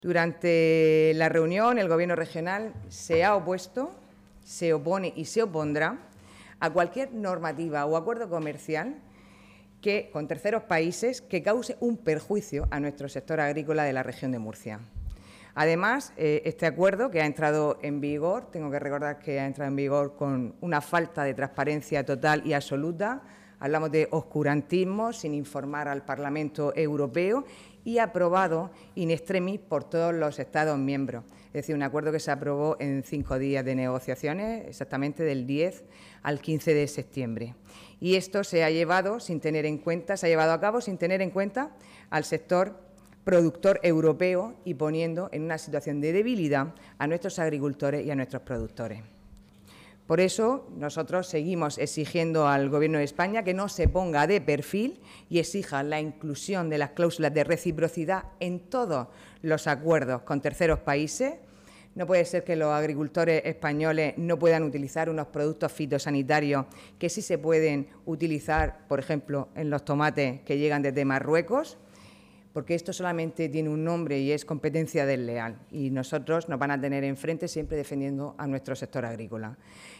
Durante la reunión, el Gobierno regional se ha opuesto, se opone y se opondrá a cualquier normativa o acuerdo comercial con terceros países que cause un perjuicio a nuestro sector agrícola de la región de Murcia. Además, este acuerdo que ha entrado en vigor, tengo que recordar que ha entrado en vigor con una falta de transparencia total y absoluta. Hablamos de oscurantismo, sin informar al Parlamento Europeo, y aprobado in extremis por todos los Estados miembros. Es decir, un acuerdo que se aprobó en 5 días de negociaciones, exactamente del 10 al 15 de septiembre. Y esto se ha llevado a cabo sin tener en cuenta al sector productor europeo y poniendo en una situación de debilidad a nuestros agricultores y a nuestros productores. Por eso, nosotros seguimos exigiendo al Gobierno de España que no se ponga de perfil y exija la inclusión de las cláusulas de reciprocidad en todos los acuerdos con terceros países. No puede ser que los agricultores españoles no puedan utilizar unos productos fitosanitarios que sí se pueden utilizar, por ejemplo, en los tomates que llegan desde Marruecos, porque esto solamente tiene un nombre y es competencia desleal. Y nosotros nos van a tener enfrente siempre defendiendo a nuestro sector agrícola.